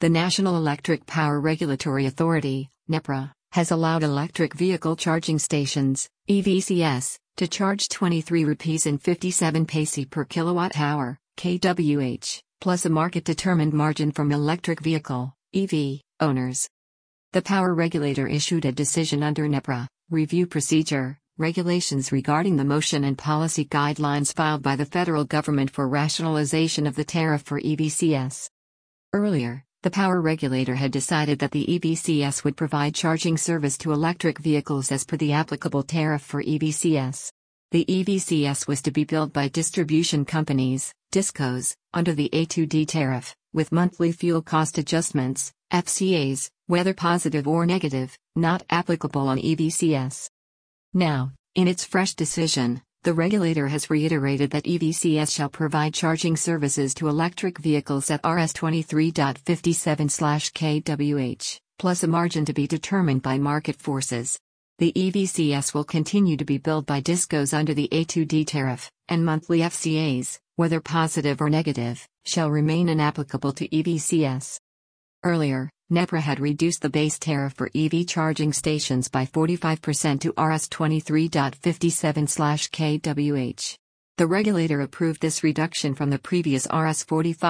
The National Electric Power Regulatory Authority, NEPRA, has allowed electric vehicle charging stations, EVCS, to charge 23 rupees and 57 paise per kilowatt-hour, kWh, plus a market-determined margin from electric vehicle, EV, owners. The power regulator issued a decision under NEPRA, Review Procedure, Regulations regarding the motion and policy guidelines filed by the federal government for rationalization of the tariff for EVCS. Earlier, the power regulator had decided that the EVCS would provide charging service to electric vehicles as per the applicable tariff for EVCS. The EVCS was to be billed by distribution companies, DISCOs, under the A2D tariff, with monthly fuel cost adjustments, FCAs, whether positive or negative, not applicable on EVCS. Now, in its fresh decision, the regulator has reiterated that EVCS shall provide charging services to electric vehicles at Rs 23.57/kWh, plus a margin to be determined by market forces. The EVCS will continue to be billed by DISCOs under the A2D tariff, and monthly FCAs, whether positive or negative, shall remain inapplicable to EVCS. Earlier, NEPRA had reduced the base tariff for EV charging stations by 45% to Rs 23.57/kWh. The regulator approved this reduction from the previous Rs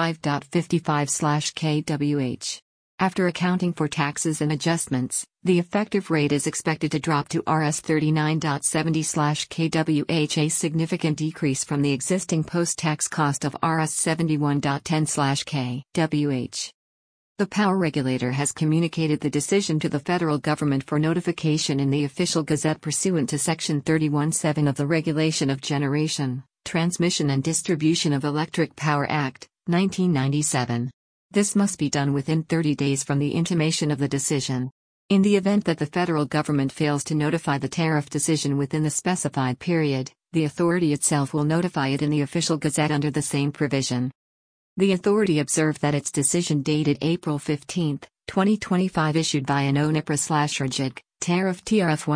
45.55/kWh. After accounting for taxes and adjustments, the effective rate is expected to drop to Rs 39.70/kWh, a significant decrease from the existing post-tax cost of Rs 71.10/kWh. The power regulator has communicated the decision to the federal government for notification in the Official Gazette pursuant to Section 31(7) of the Regulation of Generation, Transmission and Distribution of Electric Power Act, 1997. This must be done within 30 days from the intimation of the decision. In the event that the federal government fails to notify the tariff decision within the specified period, the authority itself will notify it in the Official Gazette under the same provision. The authority observed that its decision dated April 15, 2025 issued by an NEPRA/RGIG, tariff TRF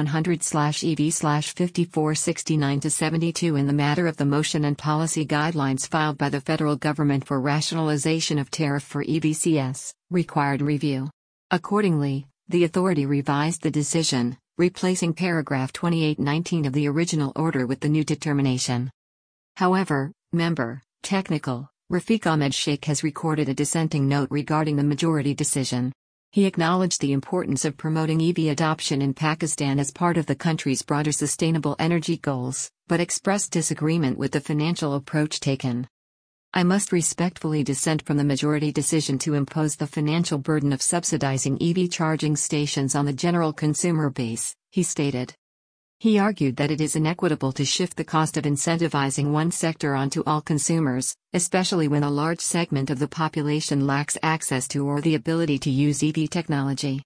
100/EV/5469-72 in the matter of the motion and policy guidelines filed by the federal government for rationalization of tariff for EVCS, required review. Accordingly, the authority revised the decision, replacing paragraph 2819 of the original order with the new determination. However, Member, Technical, Rafiq Ahmed Sheikh has recorded a dissenting note regarding the majority decision. He acknowledged the importance of promoting EV adoption in Pakistan as part of the country's broader sustainable energy goals, but expressed disagreement with the financial approach taken. I must respectfully dissent from the majority decision to impose the financial burden of subsidizing EV charging stations on the general consumer base, he stated. He argued that it is inequitable to shift the cost of incentivizing one sector onto all consumers, especially when a large segment of the population lacks access to or the ability to use EV technology.